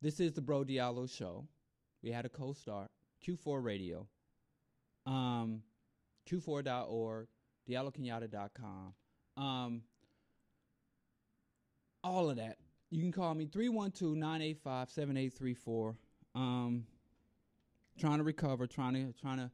This is the Bro Diallo Show. We had a co-star, Q4 Radio, Q4.org, DialloKenyatta.com. All of that. You can call me 312-985-7834. Trying to recover, trying to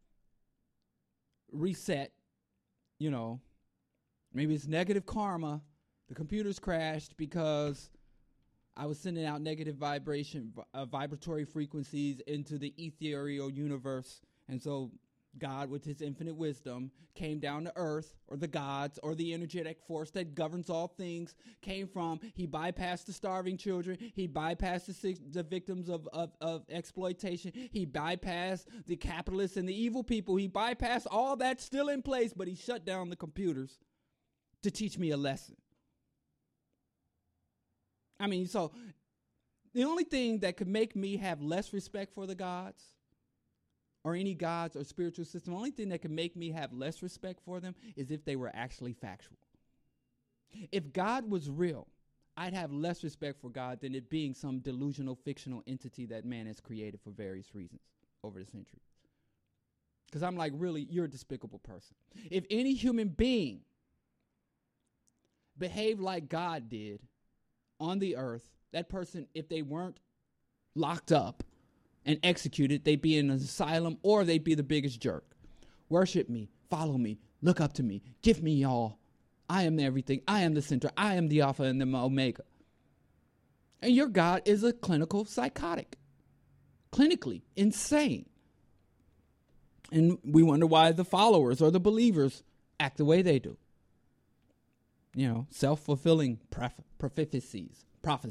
reset. You know, maybe it's negative karma. The computers crashed because I was sending out negative vibratory frequencies into the ethereal universe. And so God, with his infinite wisdom, came down to earth, or the gods, or the energetic force that governs all things, came from. He bypassed the starving children. He bypassed the victims of exploitation. He bypassed the capitalists and the evil people. He bypassed all that still in place, but he shut down the computers to teach me a lesson. I mean, so the only thing that could make me have less respect for the gods or any gods or spiritual system, the only thing that could make me have less respect for them is if they were actually factual. If God was real, I'd have less respect for God than it being some delusional, fictional entity that man has created for various reasons over the centuries. Because I'm like, really, you're a despicable person. If any human being behaved like God did on the earth, that person, if they weren't locked up and executed, they'd be in an asylum or they'd be the biggest jerk. Worship me, follow me, look up to me, give me all. I am everything. I am the center. I am the Alpha and the Omega. And your God is a clinical psychotic, clinically insane. And we wonder why the followers or the believers act the way they do. You know, self-fulfilling prophecies.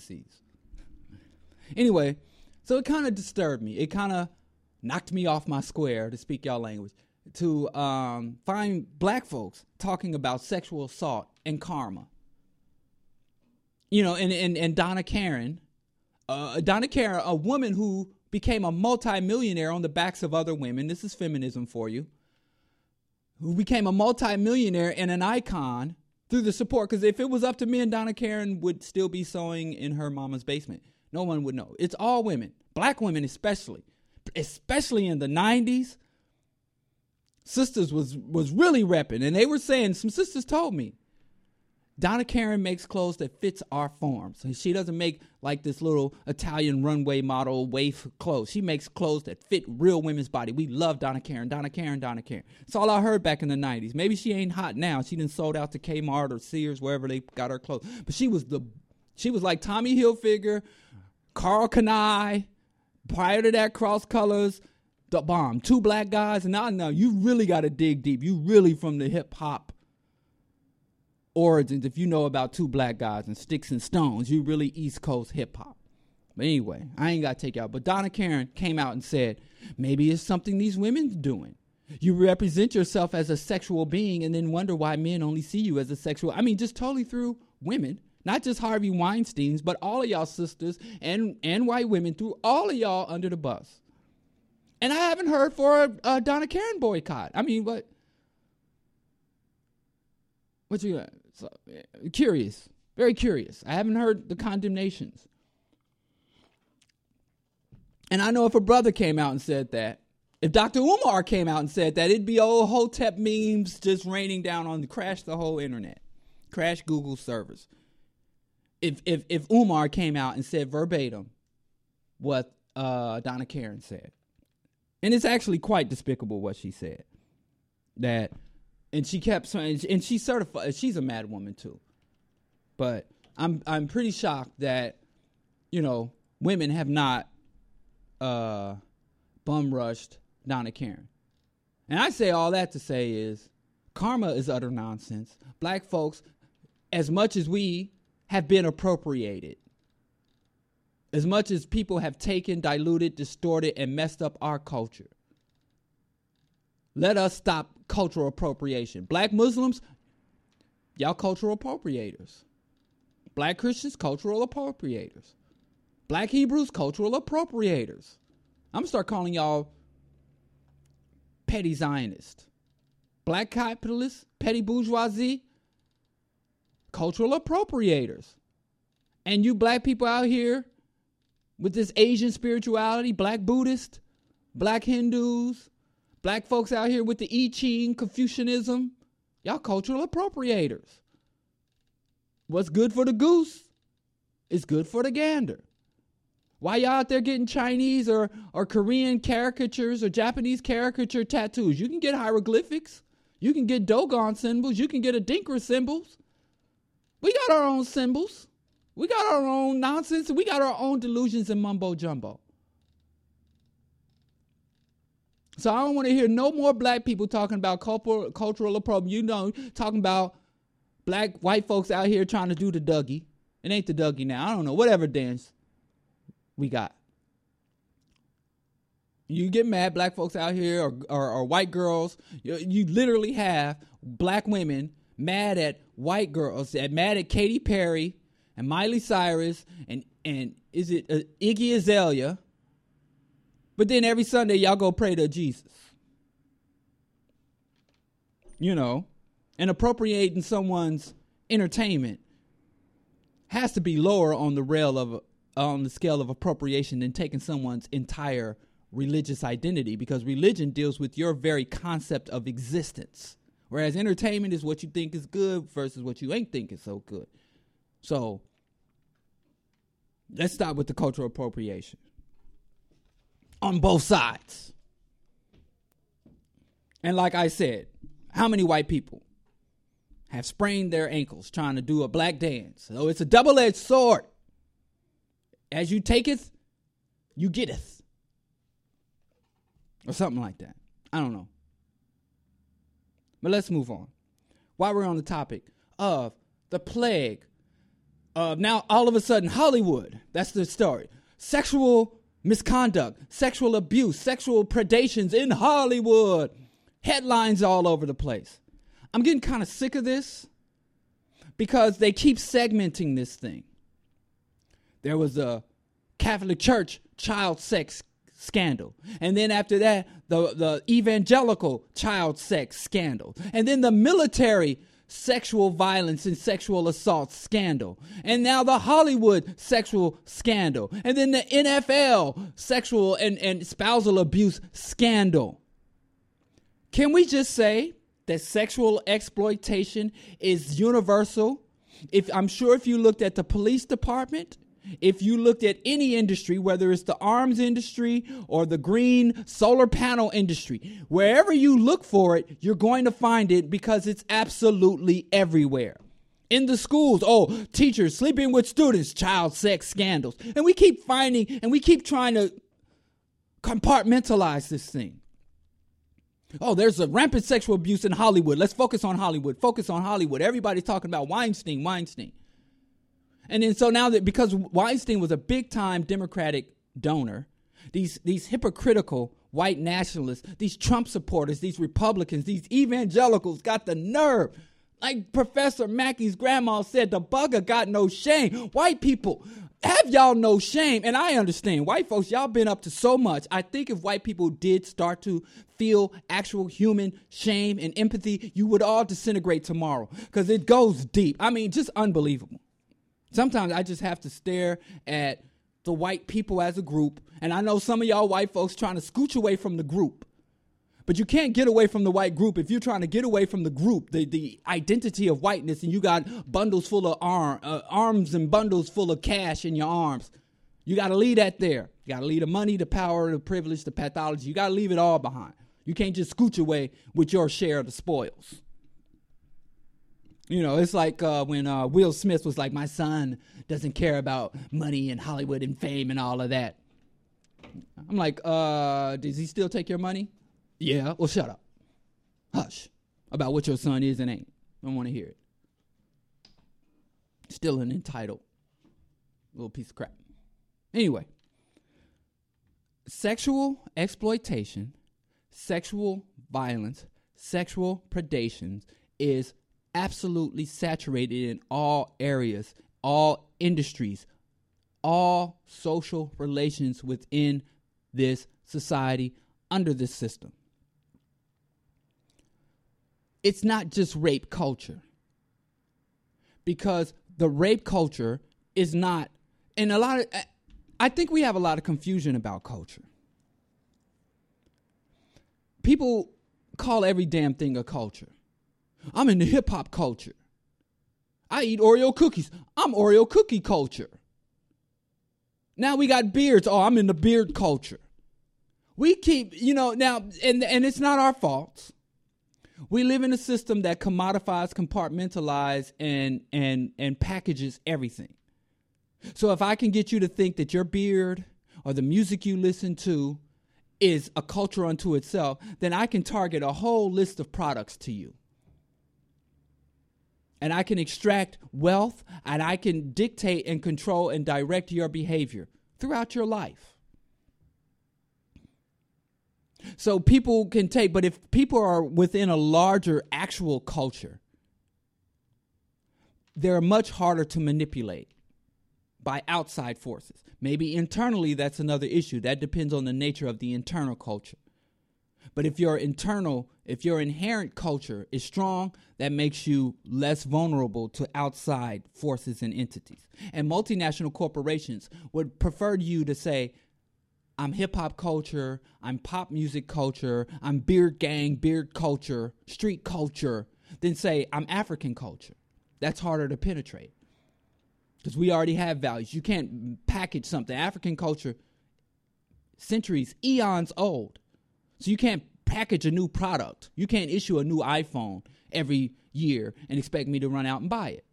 Anyway, so it kind of disturbed me. It kind of knocked me off my square, to speak y'all language, to find black folks talking about sexual assault and karma. You know, and Donna Karen, a woman who became a multimillionaire on the backs of other women. This is feminism for you. Who became a multimillionaire and an icon through the support. Because if it was up to men, Donna Karen would still be sewing in her mama's basement. No one would know. It's all women, black women especially in the 90s. Sisters was really repping, and they were saying, some sisters told me, Donna Karen makes clothes that fits our forms. And she doesn't make like this little Italian runway model waif clothes. She makes clothes that fit real women's body. We love Donna Karen. That's all I heard back in the 90s. Maybe she ain't hot now. She done sold out to Kmart or Sears, wherever they got her clothes. But she was like Tommy Hilfiger, Carl Kanai, prior to that, Cross Colors, The Bomb. Two black guys. And now you really got to dig deep. You really from the hip hop origins. If you know about Two Black Guys and Sticks and Stones, you really East Coast hip hop. But anyway, I ain't got to take you out. But Donna Karen came out and said, maybe it's something these women's doing. You represent yourself as a sexual being and then wonder why men only see you as a sexual. I mean, just totally threw women, not just Harvey Weinstein's, but all of y'all sisters and white women, threw all of y'all under the bus. And I haven't heard for a Donna Karen boycott. I mean, what you got? So, curious, very curious. I haven't heard the condemnations. And I know if a brother came out and said that, if Dr. Umar came out and said that, it'd be old Hotep memes just raining down on crash the whole internet, crash Google servers. If Umar came out and said verbatim what Donna Karen said, and it's actually quite despicable what she said, that. And she kept saying, and she's certified. She's a mad woman too, but I'm pretty shocked that, you know, women have not bum rushed Donna Karen. And I say all that to say is, karma is utter nonsense. Black folks, as much as we have been appropriated, as much as people have taken, diluted, distorted, and messed up our culture, let us stop cultural appropriation. Black Muslims, y'all cultural appropriators. Black Christians, cultural appropriators. Black Hebrews, cultural appropriators. I'm going to start calling y'all petty Zionists. Black capitalists, petty bourgeoisie, cultural appropriators. And you black people out here with this Asian spirituality, black Buddhist, black Hindus, black folks out here with the I Ching, Confucianism. Y'all cultural appropriators. What's good for the goose is good for the gander. Why y'all out there getting Chinese or Korean caricatures or Japanese caricature tattoos? You can get hieroglyphics. You can get Dogon symbols. You can get Adinkra symbols. We got our own symbols. We got our own nonsense. We got our own delusions and mumbo jumbo. So I don't want to hear no more black people talking about cultural appropriation. You know, talking about black white folks out here trying to do the Dougie. It ain't the Dougie now. I don't know. Whatever dance we got. You get mad, black folks out here or white girls. You literally have black women mad at white girls, mad at Katy Perry and Miley Cyrus and is it Iggy Azalea? But then every Sunday y'all go pray to Jesus. You know, and appropriating someone's entertainment has to be lower on the scale of appropriation than taking someone's entire religious identity, because religion deals with your very concept of existence, whereas entertainment is what you think is good versus what you ain't think is so good. So let's start with the cultural appropriation on both sides. And like I said, how many white people have sprained their ankles trying to do a black dance? So it's a double-edged sword. As you taketh, you getteth. Or something like that. I don't know. But let's move on. While we're on the topic of the plague of now all of a sudden Hollywood, that's the story. Sexual misconduct, sexual abuse, sexual predations in Hollywood. Headlines all over the place. I'm getting kind of sick of this because they keep segmenting this thing. There was a Catholic Church child sex scandal. And then after that, the evangelical child sex scandal. And then the military sexual violence and sexual assault scandal. And now the Hollywood sexual scandal. And then the NFL sexual and spousal abuse scandal. Can we just say that sexual exploitation is universal? I'm sure if you looked at the police department, if you looked at any industry, whether it's the arms industry or the green solar panel industry, wherever you look for it, you're going to find it because it's absolutely everywhere. In the schools, teachers sleeping with students, child sex scandals. And we keep finding and we keep trying to compartmentalize this thing. There's a rampant sexual abuse in Hollywood. Let's focus on Hollywood. Focus on Hollywood. Everybody's talking about Weinstein. And then so now that because Weinstein was a big time Democratic donor, these hypocritical white nationalists, these Trump supporters, these Republicans, these evangelicals got the nerve. Like Professor Mackey's grandma said, the bugger got no shame. White people, have y'all no shame? And I understand, white folks, y'all been up to so much. I think if white people did start to feel actual human shame and empathy, you would all disintegrate tomorrow because it goes deep. I mean, just unbelievable. Sometimes I just have to stare at the white people as a group. And I know some of y'all white folks trying to scooch away from the group. But you can't get away from the white group if you're trying to get away from the group, the identity of whiteness, and you got bundles full of arms and bundles full of cash in your arms. You got to leave that there. You got to leave the money, the power, the privilege, the pathology. You got to leave it all behind. You can't just scooch away with your share of the spoils. You know, it's like when Will Smith was like, my son doesn't care about money and Hollywood and fame and all of that. I'm like, does he still take your money? Yeah, well, shut up. Hush about what your son is and ain't. I don't want to hear it. Still an entitled little piece of crap. Anyway, sexual exploitation, sexual violence, sexual predations is absolutely saturated in all areas, all industries, all social relations within this society under this system. It's not just rape culture, because the rape culture is not, and a lot of, I think we have a lot of confusion about culture. People call every damn thing a culture. I'm in the hip hop culture. I eat Oreo cookies. I'm Oreo cookie culture. Now we got beards. Oh, I'm in the beard culture. We keep, now, and it's not our fault. We live in a system that commodifies, compartmentalizes, and packages everything. So if I can get you to think that your beard or the music you listen to is a culture unto itself, then I can target a whole list of products to you. And I can extract wealth, and I can dictate and control and direct your behavior throughout your life. So people can take, but if people are within a larger actual culture, they're much harder to manipulate by outside forces. Maybe internally, that's another issue. That depends on the nature of the internal culture. But if your inherent culture is strong, that makes you less vulnerable to outside forces and entities. And multinational corporations would prefer you to say, I'm hip hop culture, I'm pop music culture, I'm beard gang, beard culture, street culture, than say I'm African culture. That's harder to penetrate because we already have values. You can't package something. African culture, centuries, eons old. So you can't package a new product. You can't issue a new iPhone every year and expect me to run out and buy it.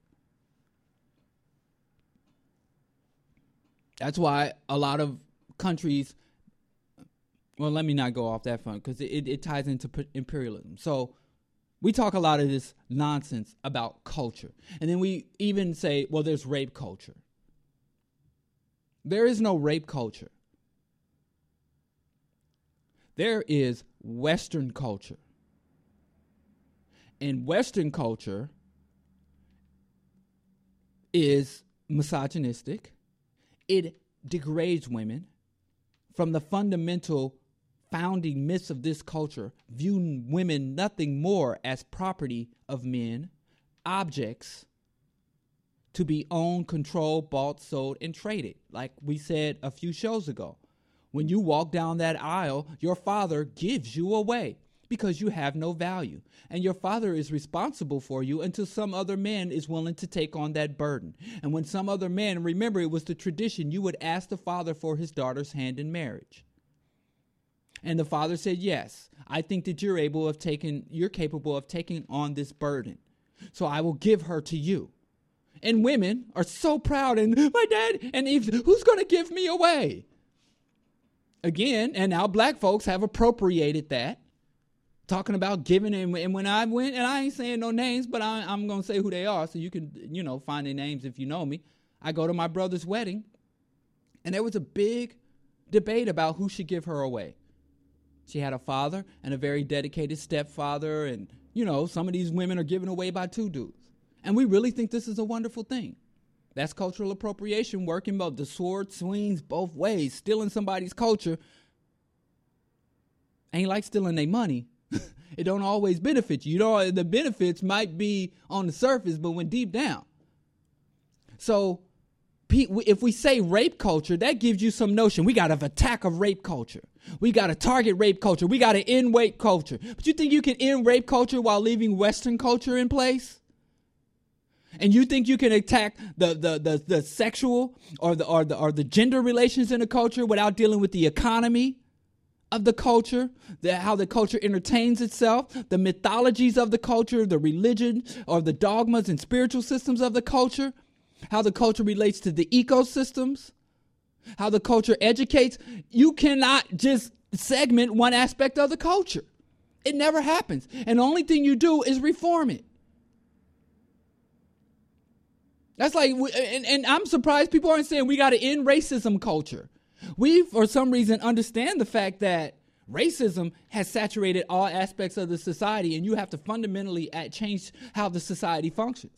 That's why a lot of countries, well, let me not go off that front because it ties into imperialism. So we talk a lot of this nonsense about culture. And then we even say, well, there's rape culture. There is no rape culture. There is Western culture. And Western culture is misogynistic. It degrades women. From the fundamental founding myths of this culture, view women nothing more as property of men, objects to be owned, controlled, bought, sold, and traded. Like we said a few shows ago. When you walk down that aisle, your father gives you away because you have no value. And your father is responsible for you until some other man is willing to take on that burden. And when some other man, remember it was the tradition, you would ask the father for his daughter's hand in marriage. And the father said, yes, I think that you're capable of taking on this burden. So I will give her to you. And women are so proud and my dad, and who's going to give me away? Again, and now black folks have appropriated that, talking about giving. And when I went, and I ain't saying no names, but I'm going to say who they are so you can, find their names if you know me. I go to my brother's wedding, and there was a big debate about who should give her away. She had a father and a very dedicated stepfather, and, some of these women are given away by two dudes. And we really think this is a wonderful thing. That's cultural appropriation, working both the sword swings both ways. Stealing somebody's culture ain't like stealing their money. It don't always benefit you. The benefits might be on the surface, but when deep down. So if we say rape culture, that gives you some notion. We got to attack of rape culture. We got to target rape culture. We got to end rape culture. But you think you can end rape culture while leaving Western culture in place? And you think you can attack the sexual or the gender relations in the culture without dealing with the economy of the culture, how the culture entertains itself, the mythologies of the culture, the religion or the dogmas and spiritual systems of the culture, how the culture relates to the ecosystems, how the culture educates? You cannot just segment one aspect of the culture. It never happens. And the only thing you do is reform it. That's like, and I'm surprised people aren't saying we got to end racism culture. We, for some reason, understand the fact that racism has saturated all aspects of the society, and you have to fundamentally change how the society functions.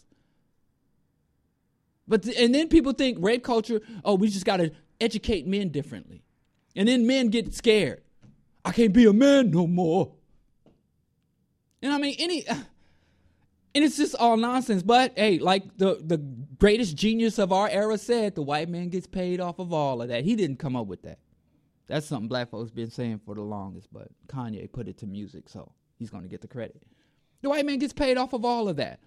And then people think rape culture, we just got to educate men differently. And then men get scared. I can't be a man no more. And I mean, and it's just all nonsense. But hey, like the greatest genius of our era said, the white man gets paid off of all of that. He didn't come up with that. That's something black folks been saying for the longest, but Kanye put it to music, so he's going to get the credit. The white man gets paid off of all of that.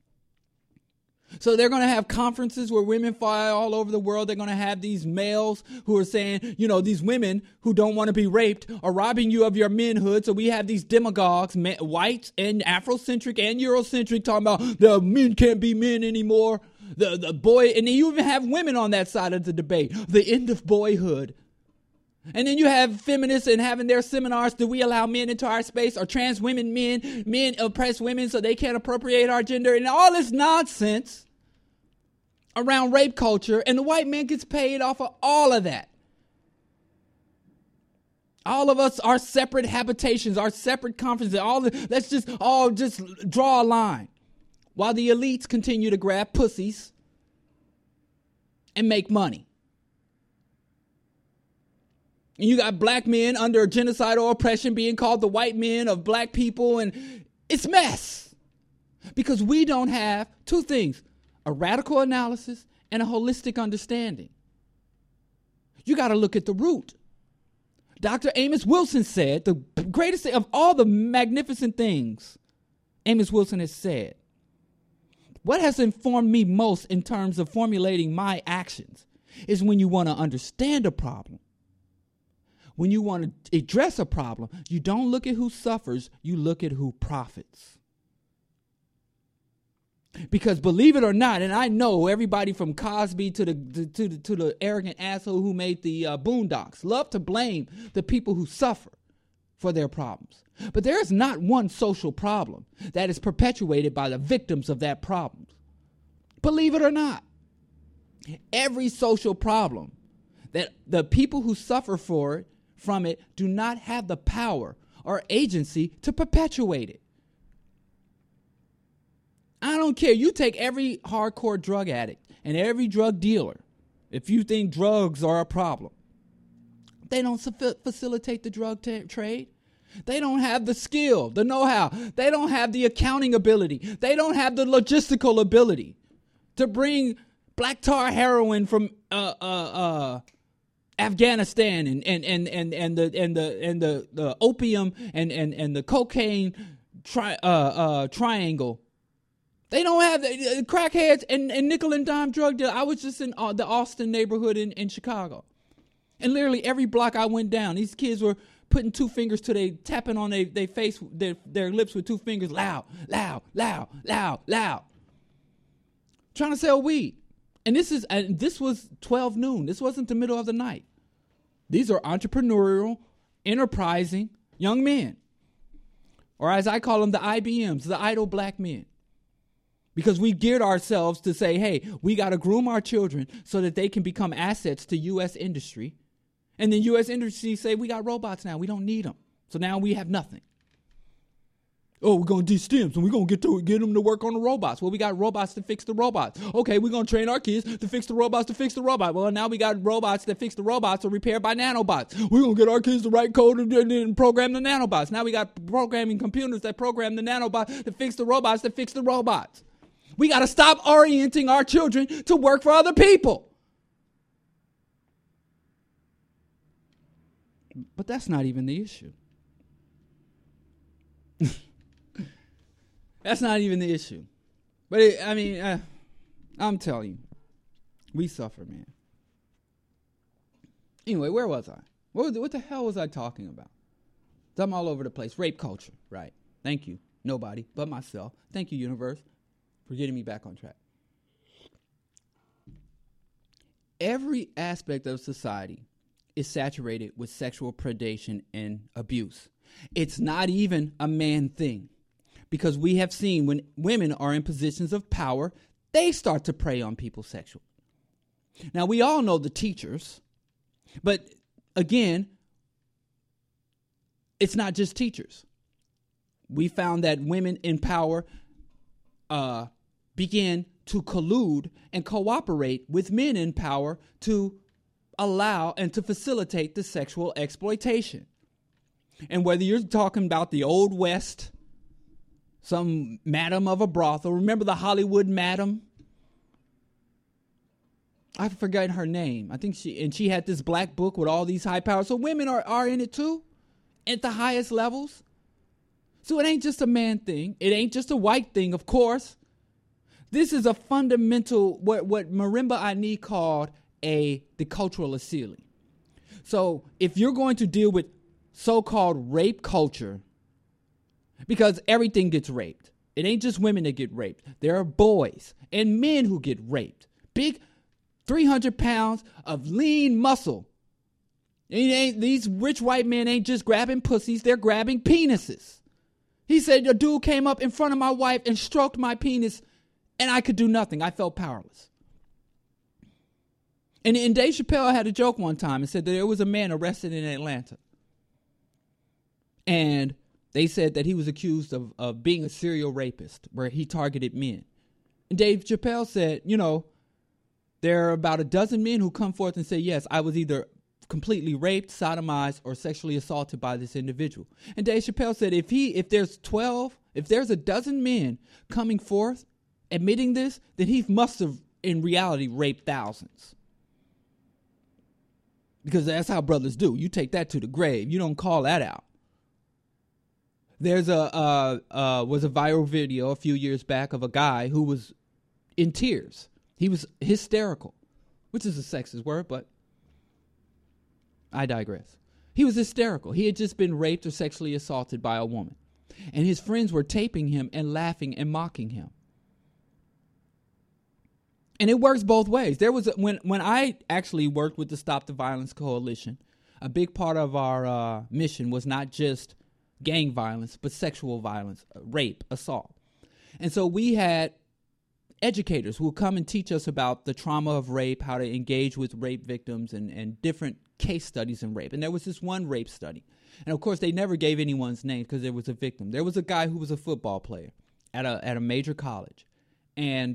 So they're going to have conferences where women fly all over the world. They're going to have these males who are saying, you know, these women who don't want to be raped are robbing you of your manhood. So we have these demagogues, whites and Afrocentric and Eurocentric, talking about the men can't be men anymore. The boy, and then you even have women on that side of the debate, the end of boyhood. And then you have feminists and having their seminars, do we allow men into our space? Or trans women, men oppress women so they can't appropriate our gender? And all this nonsense around rape culture. And the white man gets paid off of all of that. All of us are separate habitations, our separate conferences. Let's just all just draw a line. While the elites continue to grab pussies and make money. And you got black men under genocidal oppression being called the white men of black people. And it's mess. Because we don't have two things. A radical analysis and a holistic understanding. You got to look at the root. Dr. Amos Wilson said, the greatest of all the magnificent things Amos Wilson has said. What has informed me most in terms of formulating my actions is when you want to understand a problem. When you want to address a problem, you don't look at who suffers, you look at who profits. Because believe it or not, and I know everybody from Cosby to the arrogant asshole who made the Boondocks love to blame the people who suffer for their problems. But there is not one social problem that is perpetuated by the victims of that problem. Believe it or not, every social problem that the people who suffer from it do not have the power or agency to perpetuate it. I don't care. You take every hardcore drug addict and every drug dealer. If you think drugs are a problem, they don't facilitate the drug trade. They don't have the skill, the know-how. They don't have the accounting ability. They don't have the logistical ability to bring black tar heroin from Afghanistan and the opium and the cocaine triangle. They don't have the crackheads and nickel and dime drug dealers. I was just in the Austin neighborhood in Chicago. And literally every block I went down, these kids were putting two fingers to tapping on their face, their lips with two fingers, loud, loud, loud, loud, loud. Trying to sell weed. And this was 12 noon. This wasn't the middle of the night. These are entrepreneurial, enterprising young men. Or as I call them, the IBMs, the idle black men. Because we geared ourselves to say, hey, we got to groom our children so that they can become assets to U.S. industry. And then U.S. industry say, we got robots now. We don't need them. So now we have nothing. Oh, we're going to do STEMs and we're going to get them to work on the robots. Well, we got robots to fix the robots. Okay, we're going to train our kids to fix the robots to fix the robot. Well, now we got robots that fix the robots or repaired by nanobots. We're going to get our kids to write code and program the nanobots. Now we got programming computers that program the nanobots to fix the robots that fix the robots. We got to stop orienting our children to work for other people. But that's not even the issue. That's not even the issue. But I'm telling you, we suffer, man. Anyway, where was I? What the hell was I talking about? I'm all over the place. Rape culture, right? Thank you. Nobody but myself. Thank you, universe, for getting me back on track. Every aspect of society is saturated with sexual predation and abuse. It's not even a man thing. Because we have seen when women are in positions of power, they start to prey on people sexually. Now, we all know the teachers, but again, it's not just teachers. We found that women in power begin to collude and cooperate with men in power to allow and to facilitate the sexual exploitation. And whether you're talking about the Old West, some madam of a brothel. Remember the Hollywood madam? I forgot her name. I think she had this black book with all these high powers. So women are in it too, at the highest levels. So it ain't just a man thing. It ain't just a white thing, of course. This is a fundamental, what Marimba Ani called the cultural ceiling. So if you're going to deal with so-called rape culture, because everything gets raped. It ain't just women that get raped. There are boys and men who get raped. Big 300 pounds of lean muscle. These rich white men ain't just grabbing pussies, they're grabbing penises. He said, a dude came up in front of my wife and stroked my penis, and I could do nothing. I felt powerless. And Dave Chappelle had a joke one time and said that there was a man arrested in Atlanta. And they said that he was accused of being a serial rapist, where he targeted men. And Dave Chappelle said, there are about a dozen men who come forth and say, yes, I was either completely raped, sodomized, or sexually assaulted by this individual. And Dave Chappelle said, if there's a dozen men coming forth admitting this, then he must have, in reality, raped thousands. Because that's how brothers do. You take that to the grave. You don't call that out. There's was a viral video a few years back of a guy who was in tears. He was hysterical, which is a sexist word, but I digress. He was hysterical. He had just been raped or sexually assaulted by a woman. And his friends were taping him and laughing and mocking him. And it works both ways. There was when I actually worked with the Stop the Violence Coalition, a big part of our mission was not just gang violence, but sexual violence, rape, assault. And so we had educators who would come and teach us about the trauma of rape, how to engage with rape victims, and different case studies in rape. And there was this one rape study. And of course, they never gave anyone's name because there was a victim. There was a guy who was a football player at a major college. And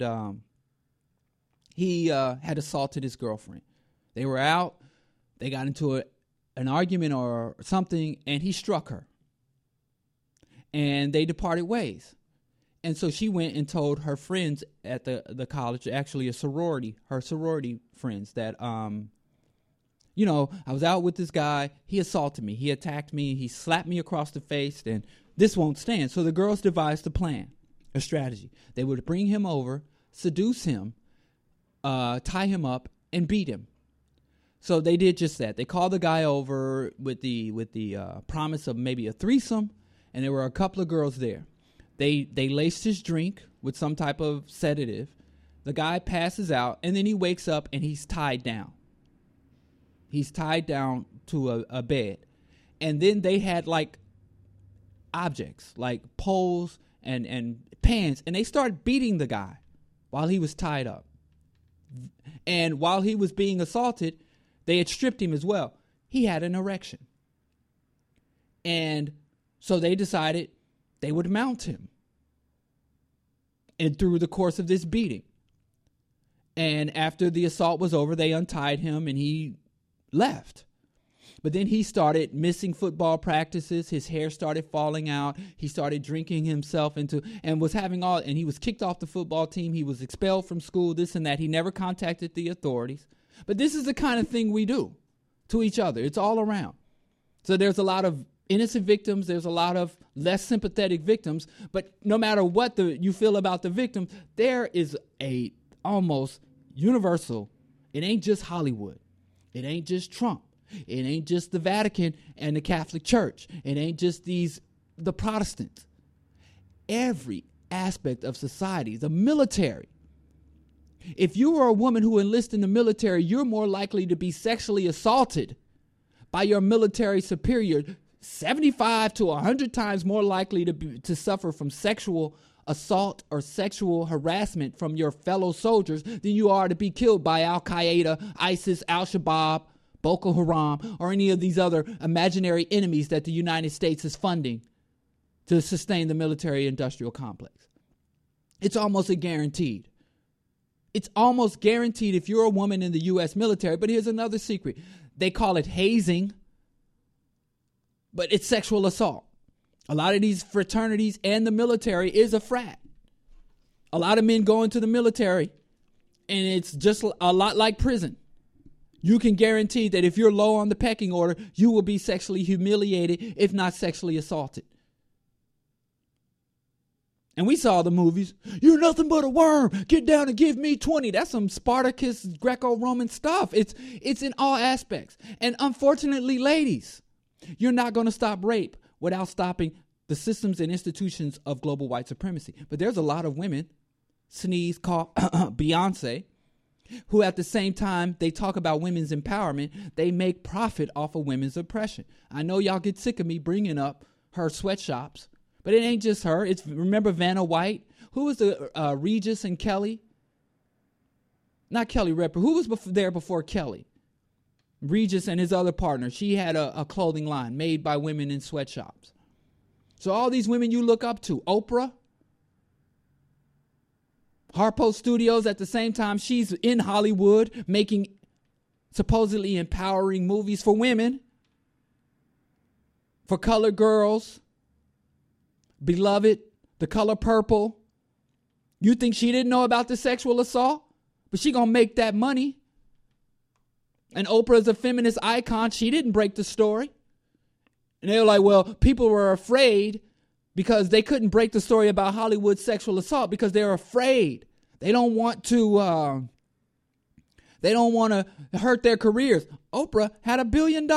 he had assaulted his girlfriend. They were out. They got into an argument or something, and he struck her. And they departed ways. And so she went and told her friends at the college, actually her sorority friends, that, I was out with this guy. He assaulted me. He attacked me. He slapped me across the face, and this won't stand. So the girls devised a plan, a strategy. They would bring him over, seduce him, tie him up, and beat him. So they did just that. They called the guy over with the promise of maybe a threesome, and there were a couple of girls there. They laced his drink with some type of sedative. The guy passes out, and then he wakes up, and he's tied down. He's tied down to a bed. And then they had, like, objects, like poles and pans, and they started beating the guy while he was tied up. And while he was being assaulted, they had stripped him as well. He had an erection. And so they decided they would mount him. And through the course of this beating. And after the assault was over, they untied him and he left. But then he started missing football practices. His hair started falling out. He started drinking himself and he was kicked off the football team. He was expelled from school, this and that. He never contacted the authorities. But this is the kind of thing we do to each other. It's all around. So there's a lot of innocent victims. There's a lot of less sympathetic victims. But no matter what you feel about the victim, there is a almost universal. It ain't just Hollywood. It ain't just Trump. It ain't just the Vatican and the Catholic Church. It ain't just the Protestants. Every aspect of society, the military. If you are a woman who enlists in the military, you're more likely to be sexually assaulted by your military superior, 75 to 100 times more likely to suffer from sexual assault or sexual harassment from your fellow soldiers than you are to be killed by Al-Qaeda, ISIS, Al-Shabaab, Boko Haram, or any of these other imaginary enemies that the United States is funding to sustain the military-industrial complex. It's almost guaranteed. It's almost guaranteed if you're a woman in the U.S. military. But here's another secret. They call it hazing, but it's sexual assault. A lot of these fraternities and the military is a frat. A lot of men go into the military And it's just a lot like prison. You can guarantee that if you're low on the pecking order, you will be sexually humiliated, if not sexually assaulted. And we saw the movies. You're nothing but a worm. Get down and give me 20. That's some Spartacus Greco-Roman stuff. It's in all aspects. And unfortunately, ladies, you're not going to stop rape without stopping the systems and institutions of global white supremacy. But there's a lot of women, sneeze, cough, Beyonce, who at the same time they talk about women's empowerment, they make profit off of women's oppression. I know y'all get sick of me bringing up her sweatshops, but it ain't just her. Remember Vanna White? Who was the Regis and Kelly? Not Kelly Ripa. Who was there before Kelly? Regis and his other partner. She had a clothing line made by women in sweatshops. So all these women you look up to, Oprah, Harpo Studios, at the same time, she's in Hollywood making supposedly empowering movies for women, for colored girls. Beloved, The Color Purple. You think she didn't know about the sexual assault? But she gonna make that money. And Oprah is a feminist icon. She didn't break the story. And they were like, well, people were afraid because they couldn't break the story about Hollywood sexual assault because they're afraid. They don't want to hurt their careers. Oprah had $1 billion.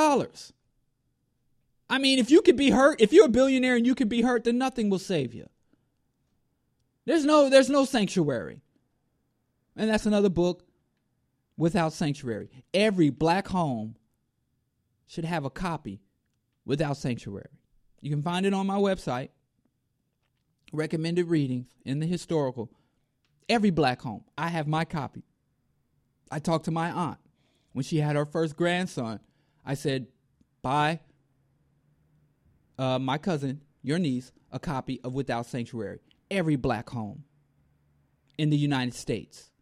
I mean, if you could be hurt, if you're a billionaire and you can be hurt, then nothing will save you. There's no sanctuary. And that's another book, Without Sanctuary. Every black home should have a copy, Without Sanctuary. You can find it on my website, recommended readings in the historical. Every black home. I have my copy. I talked to my aunt when she had her first grandson. I said, buy my cousin, your niece, a copy of Without Sanctuary. Every black home in the United States.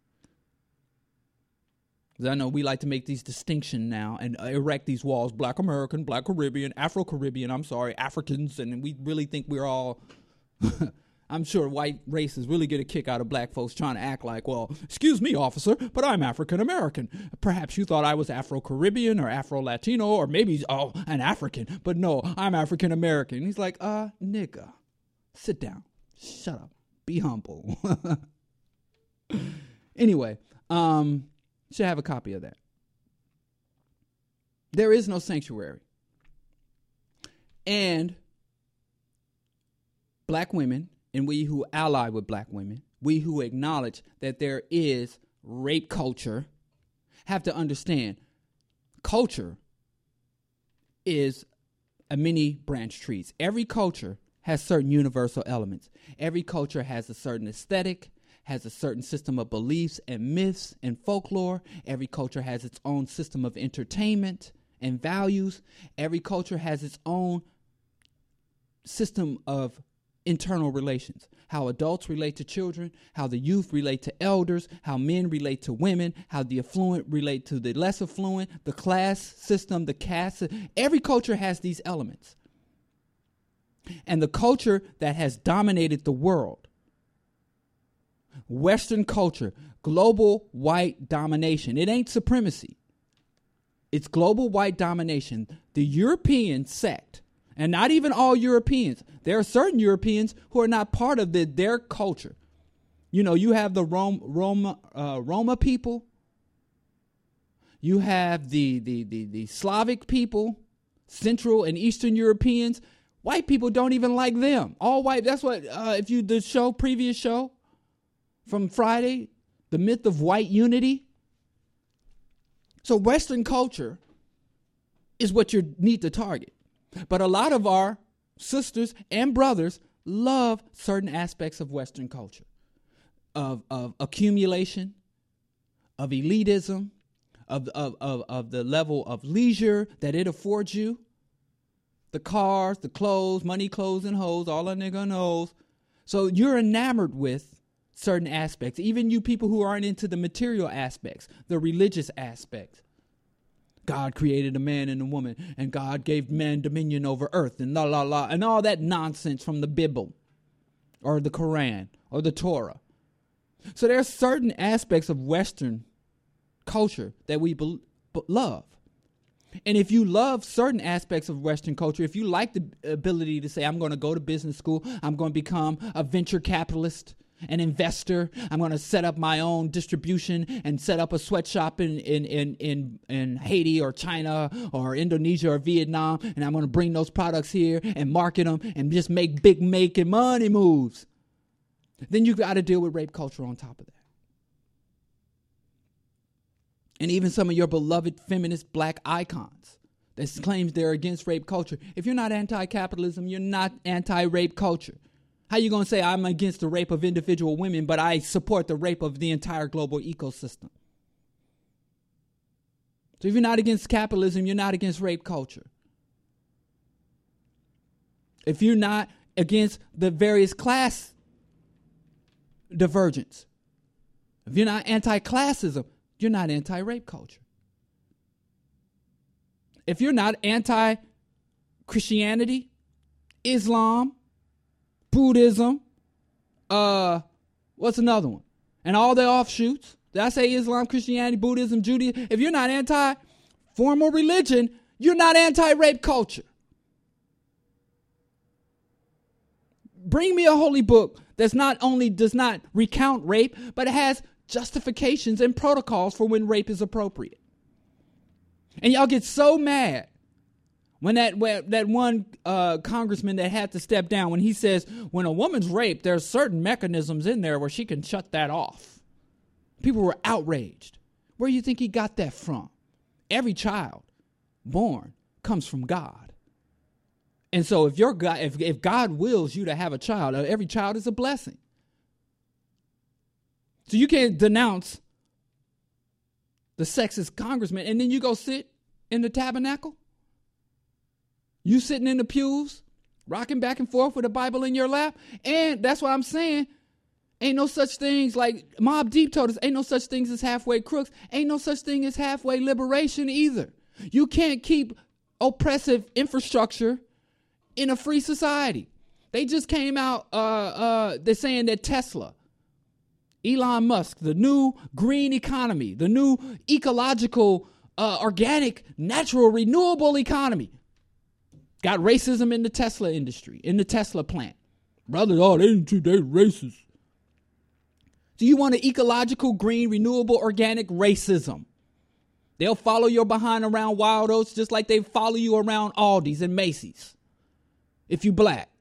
I know we like to make these distinctions now and erect these walls. Black American, Black Caribbean, Afro-Caribbean, Africans. And we really think we're all... I'm sure white racists really get a kick out of black folks trying to act like, well, excuse me, officer, but I'm African-American. Perhaps you thought I was Afro-Caribbean or Afro-Latino or maybe, an African. But no, I'm African-American. He's like, nigga, sit down. Shut up. Be humble. Anyway, should have a copy of that. There is no sanctuary. And black women, and we who ally with black women, we who acknowledge that there is rape culture, have to understand culture is a many branch trees. Every culture has certain universal elements. Every culture has a certain aesthetic, has a certain system of beliefs and myths and folklore. Every culture has its own system of entertainment and values. Every culture has its own system of internal relations, how adults relate to children, how the youth relate to elders, how men relate to women, how the affluent relate to the less affluent, the class system, the caste. Every culture has these elements. And the culture that has dominated the world, Western culture, global white domination. It ain't supremacy. It's global white domination. The European sect, and not even all Europeans. There are certain Europeans who are not part of their culture. You know, you have the Roma people. You have the Slavic people, Central and Eastern Europeans. White people don't even like them. All white. That's what, if you, the previous show from Friday, the myth of white unity. So Western culture is what you need to target. But a lot of our sisters and brothers love certain aspects of Western culture, of accumulation, of elitism, of the level of leisure that it affords you. The cars, the clothes, money, clothes, and hoes, all a nigga knows. So you're enamored with certain aspects, even you people who aren't into the material aspects, the religious aspects. God created a man and a woman, and God gave man dominion over earth, and and all that nonsense from the Bible, or the Quran, or the Torah. So there are certain aspects of Western culture that we love. And if you love certain aspects of Western culture, if you like the ability to say, I'm going to go to business school, I'm going to become a venture capitalist, an investor, I'm going to set up my own distribution and set up a sweatshop in Haiti or China or Indonesia or Vietnam, and I'm going to bring those products here and market them and just make big making money moves, then you got to deal with rape culture on top of that. And even some of your beloved feminist black icons that claims they're against rape culture. If you're not anti-capitalism, you're not anti-rape culture. How you going to say I'm against the rape of individual women, but I support the rape of the entire global ecosystem? So if you're not against capitalism, you're not against rape culture. If you're not against the various class divergence, if you're not anti-classism, you're not anti-rape culture. If you're not anti-Christianity, Islam, Buddhism, what's another one? And all the offshoots. Did I say Islam, Christianity, Buddhism, Judaism? If you're not anti-formal religion, you're not anti-rape culture. Bring me a holy book that's not only does not recount rape, but it has justifications and protocols for when rape is appropriate. And y'all get so mad when that one congressman that had to step down, when he says when a woman's raped, there's certain mechanisms in there where she can shut that off. People were outraged. Where do you think he got that from? Every child born comes from God. And so if God wills you to have a child, every child is a blessing. So you can't denounce the sexist congressman and then you go sit in the tabernacle? You sitting in the pews, rocking back and forth with a Bible in your lap? And that's what I'm saying. Ain't no such things, like Mobb Deep told us, ain't no such things as halfway crooks. Ain't no such thing as halfway liberation either. You can't keep oppressive infrastructure in a free society. They just came out, they're saying that Tesla, Elon Musk, the new green economy, the new ecological, organic, natural, renewable economy, got racism in the Tesla industry, in the Tesla plant. Brothers, they racist. Do you want an ecological, green, renewable, organic racism? They'll follow your behind around Wild Oats just like they follow you around Aldi's and Macy's if you black.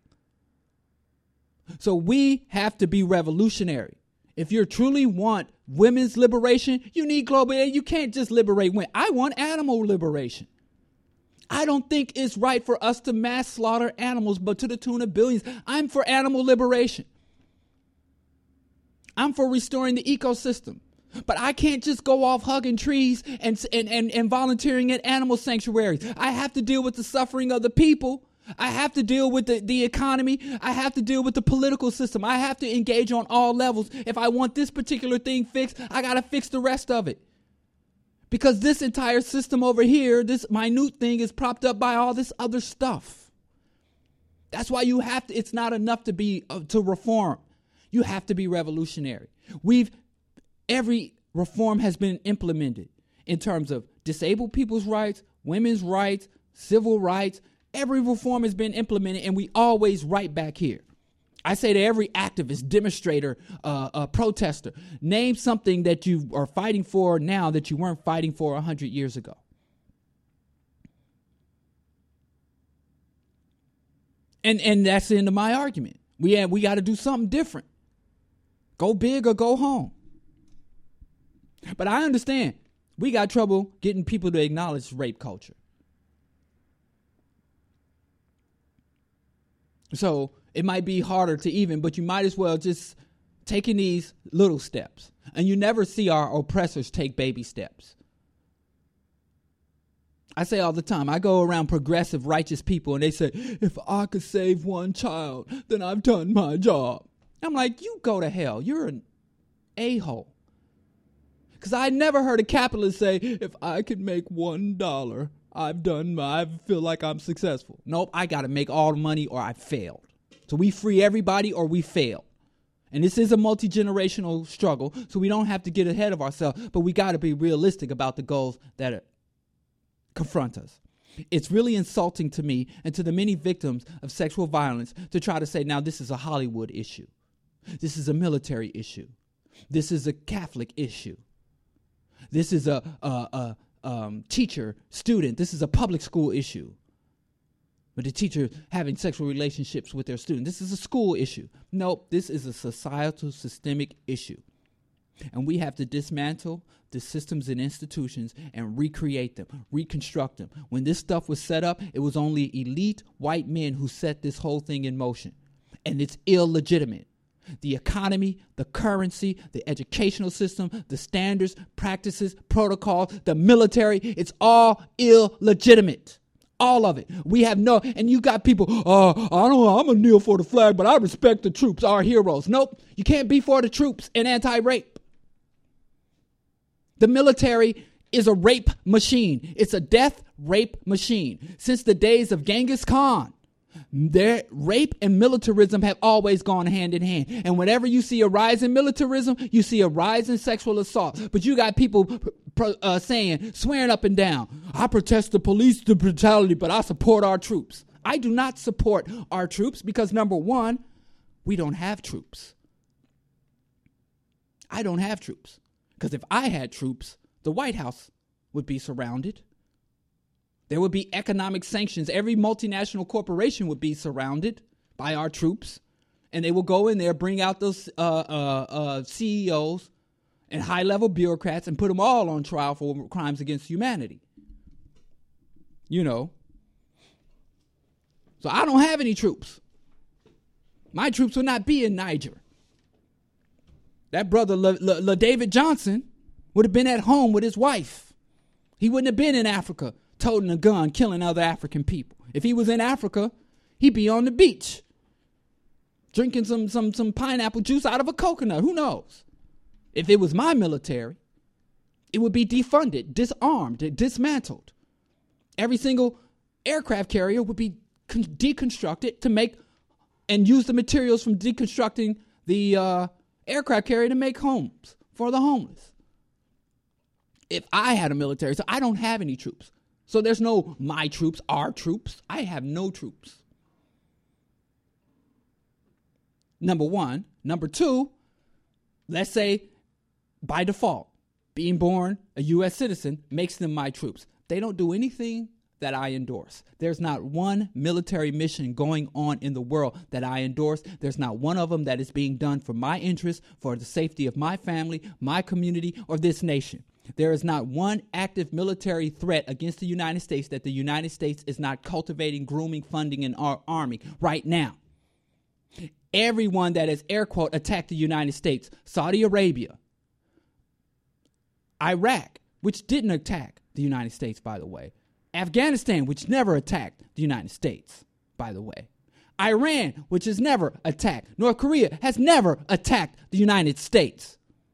So we have to be revolutionary. If you truly want women's liberation, you need global aid. You can't just liberate women. I want animal liberation. I don't think it's right for us to mass slaughter animals, but to the tune of billions. I'm for animal liberation. I'm for restoring the ecosystem. But I can't just go off hugging trees and volunteering at animal sanctuaries. I have to deal with the suffering of the people. I have to deal with the economy. I have to deal with the political system. I have to engage on all levels. If I want this particular thing fixed, I got to fix the rest of it. Because this entire system over here, this minute thing, is propped up by all this other stuff. That's why you have to, it's not enough to reform. You have to be revolutionary. Every reform has been implemented in terms of disabled people's rights, women's rights, civil rights. Every reform has been implemented, and we always right back here. I say to every activist, demonstrator, protester, name something that you are fighting for now that you weren't fighting for 100 years ago. And that's the end of my argument. We got to do something different. Go big or go home. But I understand we got trouble getting people to acknowledge rape culture. So it might be harder to even, but you might as well just taking these little steps. And you never see our oppressors take baby steps. I say all the time, I go around progressive, righteous people, and they say, if I could save one child, then I've done my job. I'm like, you go to hell. You're an a-hole. Because I never heard a capitalist say, if I could make $1, I feel like I'm successful. Nope, I got to make all the money or I failed. So we free everybody or we fail. And this is a multi-generational struggle, so we don't have to get ahead of ourselves, but we got to be realistic about the goals that confront us. It's really insulting to me and to the many victims of sexual violence to try to say, now this is a Hollywood issue. This is a military issue. This is a Catholic issue. This is a teacher, student. This is a public school issue. But the teacher having sexual relationships with their student. This is a school issue. Nope, this is a societal, systemic issue. And we have to dismantle the systems and institutions and recreate them, reconstruct them. When this stuff was set up, it was only elite white men who set this whole thing in motion. And it's illegitimate. The economy, the currency, the educational system, the standards, practices, protocols, the military, it's all illegitimate. All of it. We have no, and you got people, I'm gonna kneel for the flag, but I respect the troops, our heroes. Nope, you can't be for the troops and anti-rape. The military is a rape machine. It's a death rape machine. Since the days of Genghis Khan, their rape and militarism have always gone hand in hand. And whenever you see a rise in militarism, you see a rise in sexual assault. But you got people saying, swearing up and down, I protest the police brutality, but I support our troops. I do not support our troops because, number one, we don't have troops. I don't have troops. Because if I had troops, the White House would be surrounded. There would be economic sanctions. Every multinational corporation would be surrounded by our troops. And they will go in there, bring out those CEOs and high-level bureaucrats and put them all on trial for crimes against humanity. You know. So I don't have any troops. My troops will not be in Niger. That brother, David Johnson, would have been at home with his wife. He wouldn't have been in Africa toting a gun, killing other African people. If he was in Africa, he'd be on the beach, drinking some pineapple juice out of a coconut. Who knows? If it was my military, it would be defunded, disarmed, dismantled. Every single aircraft carrier would be deconstructed to make and use the materials from deconstructing the aircraft carrier to make homes for the homeless. If I had a military, so I don't have any troops. So there's no my troops, our troops. I have no troops. Number one. Number two, let's say by default, being born a U.S. citizen makes them my troops. They don't do anything that I endorse. There's not one military mission going on in the world that I endorse. There's not one of them that is being done for my interest, for the safety of my family, my community, or this nation. There is not one active military threat against the United States that the United States is not cultivating, grooming, funding, and arming right now. Everyone that has, air quote, attacked the United States, Saudi Arabia, Iraq, which didn't attack the United States, by the way, Afghanistan, which never attacked the United States, by the way, Iran, which has never attacked, North Korea has never attacked the United States.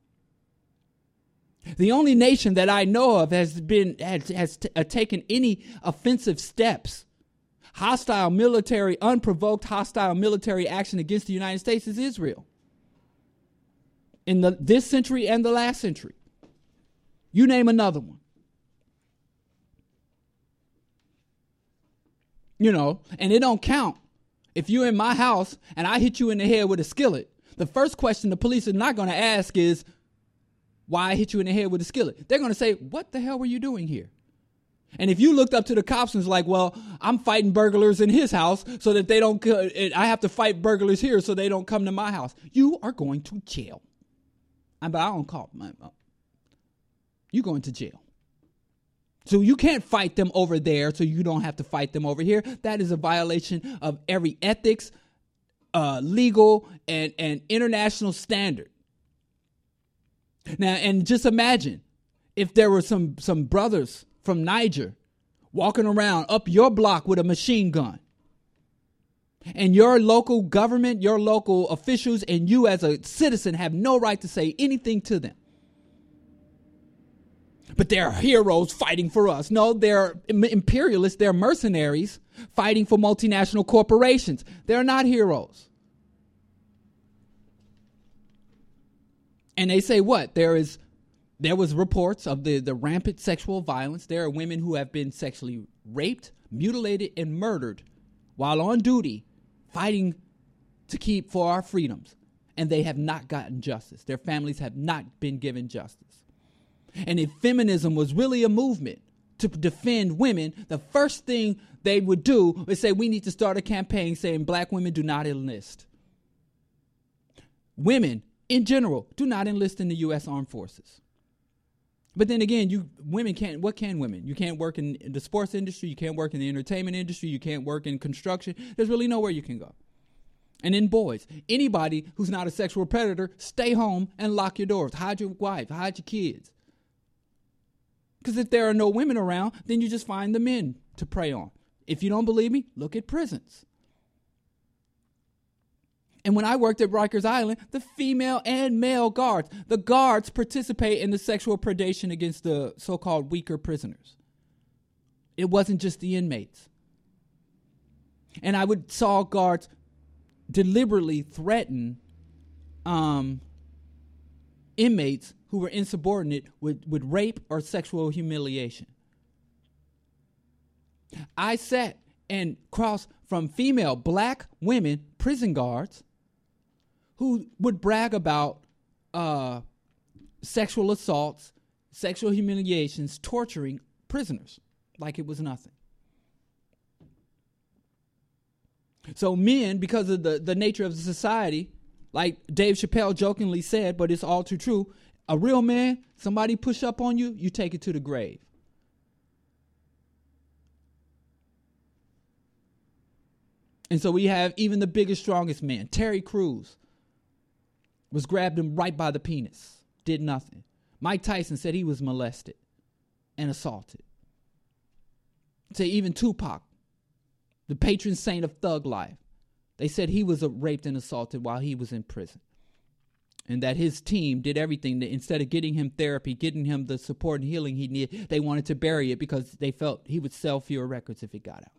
The only nation that I know of has taken any offensive steps, hostile military, unprovoked hostile military action against the United States is Israel. In this century and the last century. You name another one. You know, and it don't count. If you're in my house and I hit you in the head with a skillet, the first question the police are not going to ask is, why I hit you in the head with a skillet. They're going to say, what the hell were you doing here? And if you looked up to the cops and was like, well, I'm fighting burglars in his house so that they don't, I have to fight burglars here so they don't come to my house. You are going to jail. But I don't call them. You're going to jail. So you can't fight them over there so you don't have to fight them over here. That is a violation of every ethics, legal, and international standard. Now, and just imagine if there were some brothers from Niger walking around up your block with a machine gun, and your local government, your local officials, and you as a citizen have no right to say anything to them. But they're heroes fighting for us. No, they're imperialists. They're mercenaries fighting for multinational corporations. They're not heroes. And they say what? There was reports of the rampant sexual violence. There are women who have been sexually raped, mutilated, and murdered while on duty fighting to keep for our freedoms. And they have not gotten justice. Their families have not been given justice. And if feminism was really a movement to defend women, the first thing they would do is say, we need to start a campaign saying black women do not enlist. Women, in general, do not enlist in the U.S. Armed Forces. But then again, women can't, what can women? You can't work in the sports industry. You can't work in the entertainment industry. You can't work in construction. There's really nowhere you can go. And then boys, anybody who's not a sexual predator, stay home and lock your doors. Hide your wife, hide your kids. Because if there are no women around, then you just find the men to prey on. If you don't believe me, look at prisons. And when I worked at Rikers Island, the female and male guards, the guards participate in the sexual predation against the so-called weaker prisoners. It wasn't just the inmates. And I saw guards deliberately threaten inmates who were insubordinate with rape or sexual humiliation. I sat and crossed from female black women prison guards who would brag about sexual assaults, sexual humiliations, torturing prisoners like it was nothing. So men, because of the nature of the society, like Dave Chappelle jokingly said, but it's all too true, a real man, somebody push up on you, you take it to the grave. And so we have even the biggest, strongest man, Terry Crews, was grabbed him right by the penis, did nothing. Mike Tyson said he was molested and assaulted. Say even Tupac, the patron saint of thug life, they said he was raped and assaulted while he was in prison. And that his team did everything that instead of getting him therapy, getting him the support and healing he needed, they wanted to bury it because they felt he would sell fewer records if it got out.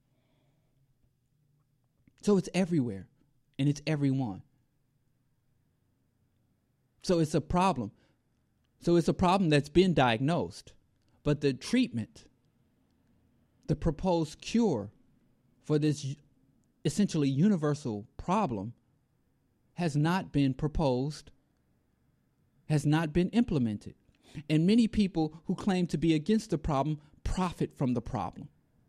So it's everywhere, and it's everyone. So it's a problem. So it's a problem that's been diagnosed. But the treatment, the proposed cure for this essentially universal problem has not been proposed, has not been implemented. And many people who claim to be against the problem profit from the problem.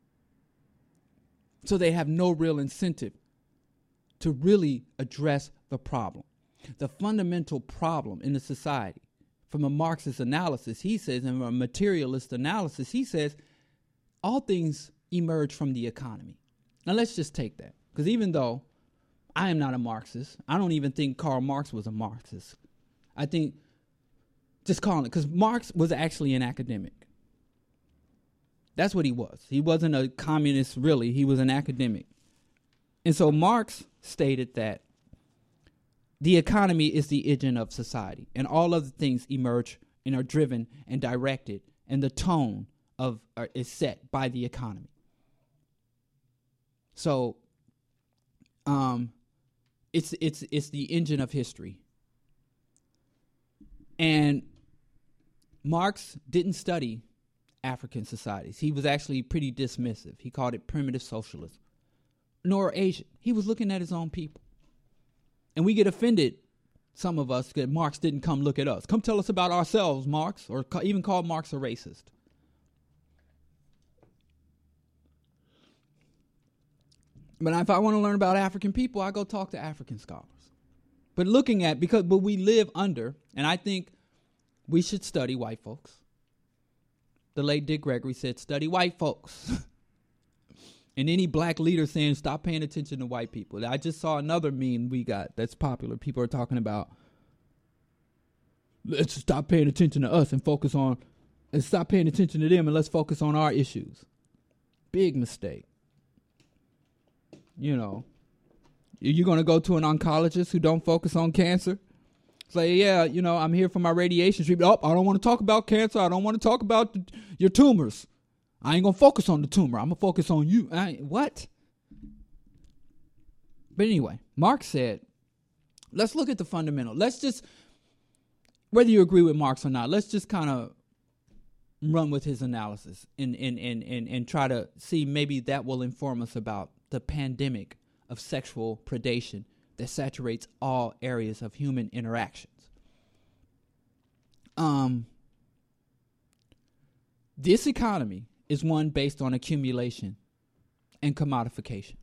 So they have no real incentive to really address the problem. The fundamental problem in the society, from a Marxist analysis, he says, and from a materialist analysis, he says, all things emerge from the economy. Now let's just take that, because even though I am not a Marxist, I don't even think Karl Marx was a Marxist. I think, just calling it, because Marx was actually an academic. That's what he was. He wasn't a communist, really. He was an academic. And so Marx stated that the economy is the engine of society, and all other things emerge and are driven and directed, and the tone is set by the economy. So, it's the engine of history. And Marx didn't study African societies. He was actually pretty dismissive. He called it primitive socialism. Nor Asian. He was looking at his own people. And we get offended, some of us, that Marx didn't come look at us. Come tell us about ourselves, Marx, or even call Marx a racist. But if I want to learn about African people, I go talk to African scholars. But but we live under, and I think we should study white folks. The late Dick Gregory said, study white folks. And any black leader saying, stop paying attention to white people. I just saw another meme we got that's popular. People are talking about, let's stop paying attention to us and stop paying attention to them and let's focus on our issues. Big mistake. You know, you're going to go to an oncologist who don't focus on cancer? Say, yeah, I'm here for my radiation treatment. Oh, I don't want to talk about cancer. I don't want to talk about your tumors. I ain't going to focus on the tumor. I'm going to focus on you. What? But anyway, Marx said, let's look at the fundamental. Let's just whether you agree with Marx or not, let's just kind of run with his analysis and try to see maybe that will inform us about the pandemic of sexual predation that saturates all areas of human interactions. This economy is one based on accumulation and commodification.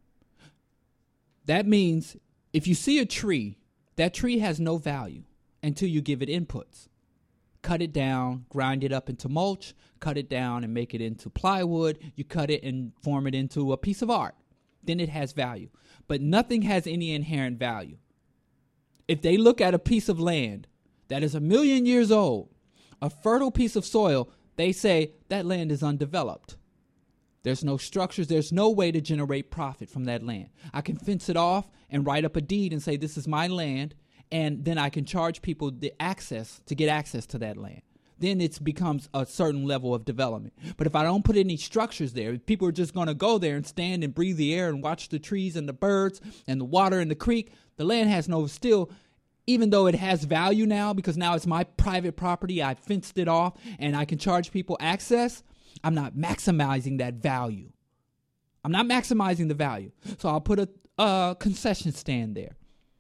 That means if you see a tree, that tree has no value until you give it inputs. Cut it down, grind it up into mulch, cut it down and make it into plywood. You cut it and form it into a piece of art. Then it has value. But nothing has any inherent value. If they look at a piece of land that is 1,000,000 years old, a fertile piece of soil, they say that land is undeveloped. There's no structures. There's no way to generate profit from that land. I can fence it off and write up a deed and say this is my land, and then I can charge people the access to get access to that land. Then it becomes a certain level of development. But if I don't put any structures there, people are just going to go there and stand and breathe the air and watch the trees and the birds and the water in the creek. The land has no still, even though it has value now because now it's my private property, I fenced it off and I can charge people access. I'm not maximizing that value. I'm not maximizing the value. So I'll put a concession stand there.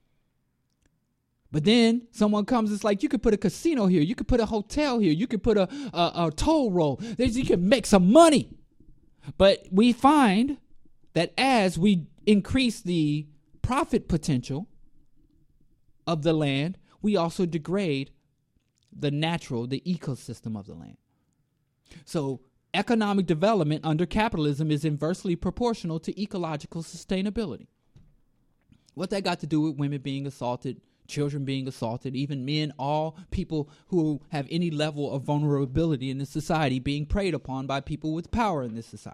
But then someone comes, it's like, you could put a casino here. You could put a hotel here. You could put a toll road. You can make some money. But we find that as we increase the profit potential of the land, we also degrade the ecosystem of the land. So economic development under capitalism is inversely proportional to ecological sustainability. What that got to do with women being assaulted, children being assaulted, even men, all people who have any level of vulnerability in this society being preyed upon by people with power in this society.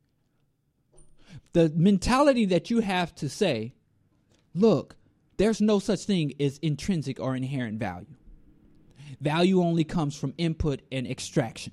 The mentality that you have to say, look, there's no such thing as intrinsic or inherent value. Value only comes from input and extraction.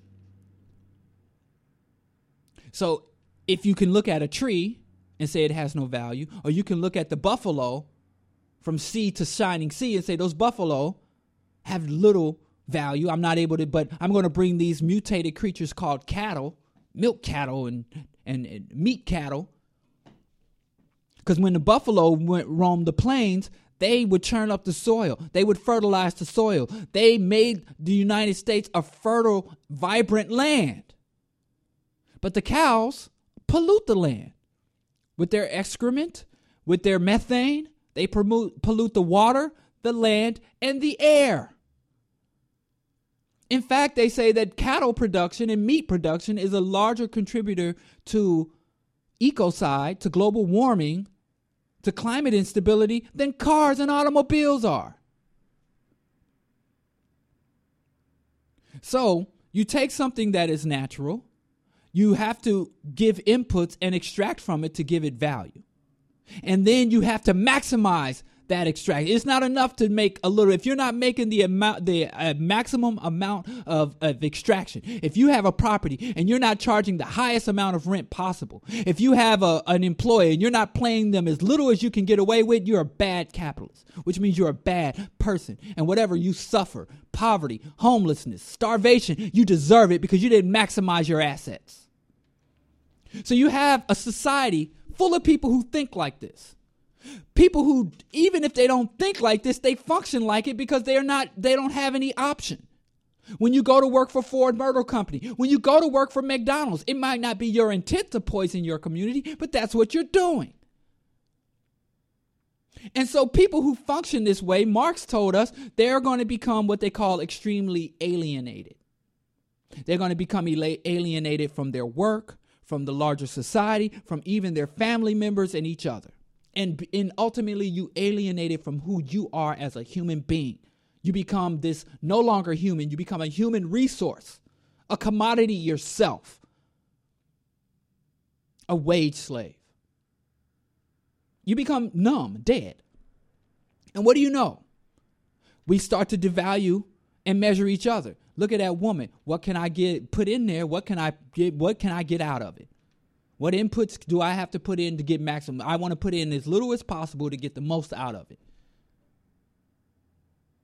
So if you can look at a tree and say it has no value, or you can look at the buffalo from sea to shining sea and say those buffalo have little value. I'm not able to, but I'm going to bring these mutated creatures called cattle, milk cattle and meat cattle. Because when the buffalo roamed the plains, they would churn up the soil. They would fertilize the soil. They made the United States a fertile, vibrant land. But the cows pollute the land with their excrement, with their methane. They pollute the water, the land, and the air. In fact, they say that cattle production and meat production is a larger contributor to ecocide, to global warming, to climate instability than cars and automobiles are. So you take something that is natural, you have to give inputs and extract from it to give it value. And then you have to maximize that extraction. It's not enough to make a little. If you're not making the maximum amount of extraction, if you have a property and you're not charging the highest amount of rent possible, if you have an employee and you're not paying them as little as you can get away with, you're a bad capitalist, which means you're a bad person. And whatever you suffer, poverty, homelessness, starvation, you deserve it because you didn't maximize your assets. So you have a society full of people who think like this. People who, even if they don't think like this, they function like it because they don't have any option. When you go to work for Ford Motor Company, when you go to work for McDonald's, it might not be your intent to poison your community, but that's what you're doing. And so people who function this way, Marx told us, they're going to become what they call extremely alienated. They're going to become alienated from their work, from the larger society, from even their family members and each other. And ultimately, you alienated from who you are as a human being. You become this no longer human. You become a human resource, a commodity yourself, a wage slave. You become numb, dead. And what do you know? We start to devalue and measure each other. Look at that woman. What can I put in there? What can I get out of it? What inputs do I have to put in to get maximum? I want to put in as little as possible to get the most out of it.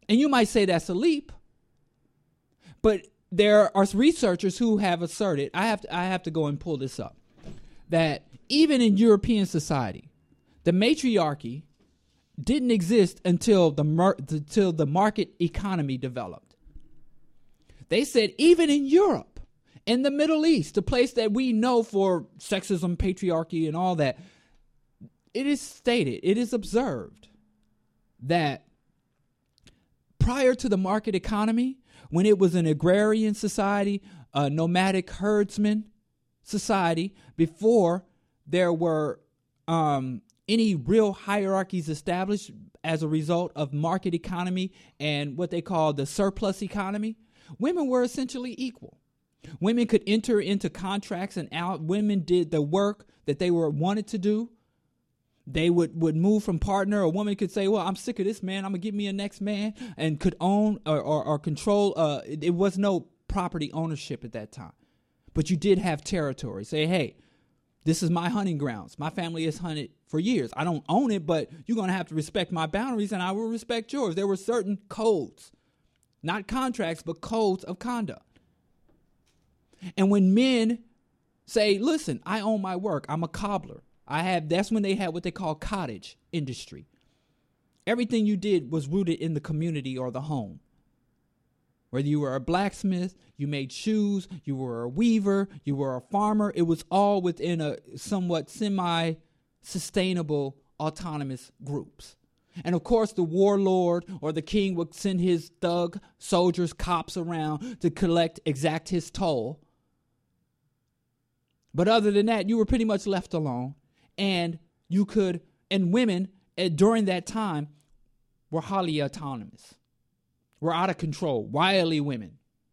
And you might say that's a leap, but there are researchers who have asserted, I have to go and pull this up, that even in European society, the matriarchy didn't exist until the market economy developed. They said even in Europe, in the Middle East, the place that we know for sexism, patriarchy, and all that, it is stated, it is observed that prior to the market economy, when it was an agrarian society, a nomadic herdsman society, before there were any real hierarchies established as a result of market economy and what they call the surplus economy, women were essentially equal. Women could enter into contracts and out. Women did the work that they wanted to do. They would move from partner. A woman could say, well, I'm sick of this man. I'm going to get me a next man, and could own or control. It was no property ownership at that time. But you did have territory. Say, hey, this is my hunting grounds. My family has hunted for years. I don't own it, but you're going to have to respect my boundaries, and I will respect yours. There were certain codes, not contracts, but codes of conduct. And when men say, listen, I own my work. I'm a cobbler. That's when they had what they call cottage industry. Everything you did was rooted in the community or the home. Whether you were a blacksmith, you made shoes, you were a weaver, you were a farmer, it was all within a somewhat semi-sustainable autonomous groups. And of course, the warlord or the king would send his thug soldiers, cops around to exact his toll. But other than that, you were pretty much left alone. And women during that time were highly autonomous, were out of control, wily women.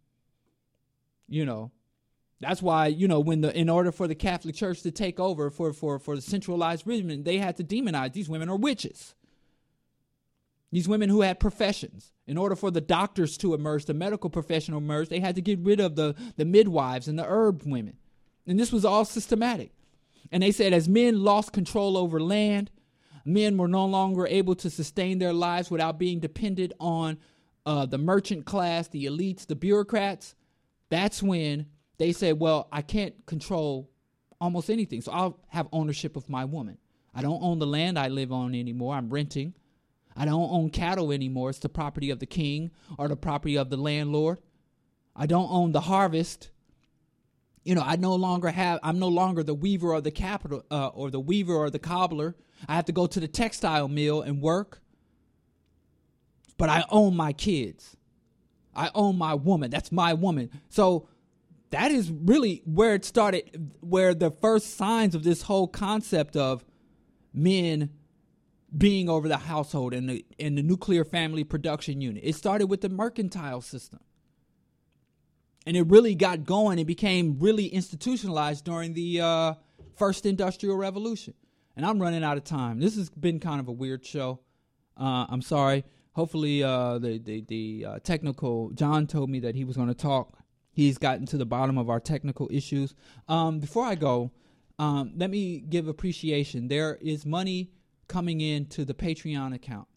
That's why, in order for the Catholic Church to take over for the centralized religion, they had to demonize these women are witches. These women who had professions. In order for the doctors to emerge, the medical profession to emerge, they had to get rid of the midwives and the herb women. And this was all systematic. And they said as men lost control over land, men were no longer able to sustain their lives without being dependent on the merchant class, the elites, the bureaucrats. That's when they said, well, I can't control almost anything, so I'll have ownership of my woman. I don't own the land I live on anymore. I'm renting. I don't own cattle anymore. It's the property of the king or the property of the landlord. I don't own the harvest. I'm no longer the weaver or the capital or the weaver or the cobbler. I have to go to the textile mill and work. But I own my kids. I own my woman. That's my woman. So that is really where it started, where the first signs of this whole concept of men being over the household and the nuclear family production unit. It started with the mercantile system. And it really got going and became really institutionalized during the first industrial revolution. And I'm running out of time. This has been kind of a weird show. I'm sorry. Hopefully the technical, John told me that he was going to talk. He's gotten to the bottom of our technical issues. Before I go, let me give appreciation. There is money coming into the Patreon account.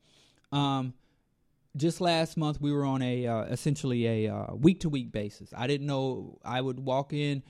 Just last month, we were on essentially a week-to-week basis. I didn't know I would walk in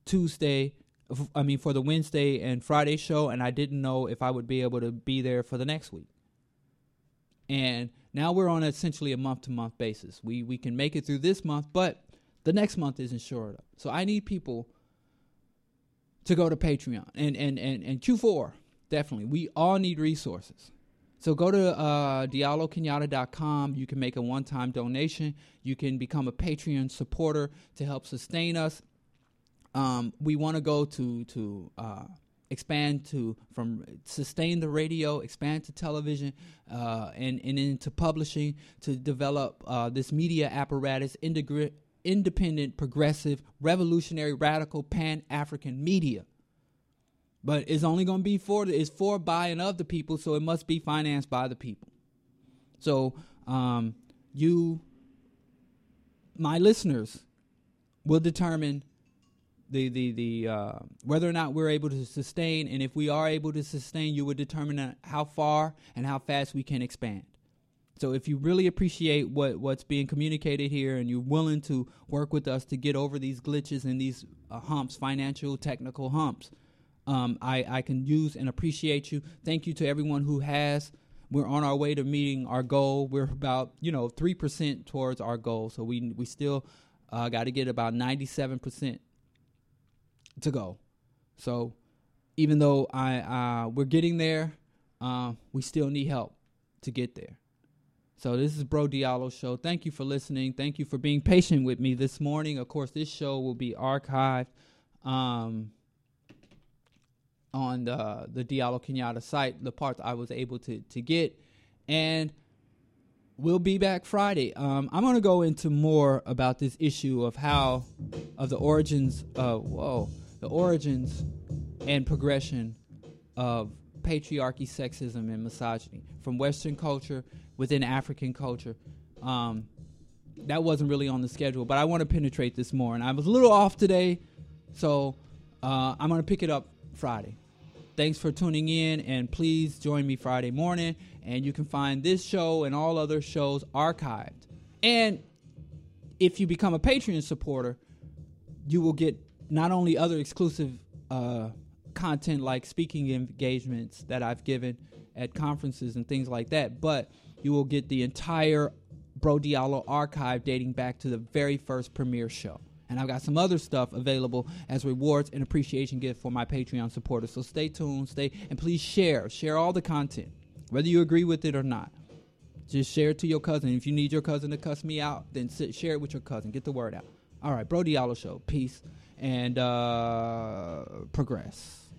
for the Wednesday and Friday show, and I didn't know if I would be able to be there for the next week. And now we're on essentially a month-to-month basis. We can make it through this month, but the next month isn't sure. So I need people to go to Patreon and Q4, definitely. We all need resources. So go to DialloKenyatta.com. You can make a one-time donation. You can become a Patreon supporter to help sustain us. We want to go to expand from sustain the radio, expand to television, and into publishing to develop this media apparatus, independent, progressive, revolutionary, radical, Pan-African media. But it's only going to be for, by, and of the people, so it must be financed by the people. So you, my listeners, will determine the whether or not we're able to sustain, and if we are able to sustain, you will determine how far and how fast we can expand. So if you really appreciate what's being communicated here and you're willing to work with us to get over these glitches and these humps, financial, technical humps, I can use and appreciate you. Thank you to everyone who has. We're on our way to meeting our goal. We're about 3% towards our goal. So we still got to get about 97% to go. So even though we're getting there, we still need help to get there. So this is Bro Diallo Show. Thank you for listening. Thank you for being patient with me this morning. Of course, this show will be archived on the Diallo Kenyatta site, the part that I was able to get. And we'll be back Friday. I'm going to go into more about this issue of the origins and progression of patriarchy, sexism, and misogyny from Western culture within African culture. That wasn't really on the schedule, but I want to penetrate this more. And I was a little off today, so I'm going to pick it up Friday. Thanks for tuning in, and please join me Friday morning. And you can find this show and all other shows archived. And if you become a Patreon supporter, you will get not only other exclusive content like speaking engagements that I've given at conferences and things like that, but you will get the entire Bro Diallo archive dating back to the very first premiere show. And I've got some other stuff available as rewards and appreciation gift for my Patreon supporters. So stay tuned, and please share all the content, whether you agree with it or not. Just share it to your cousin. If you need your cousin to cuss me out, then share it with your cousin. Get the word out. All right, Bro Diallo Show. Peace and progress.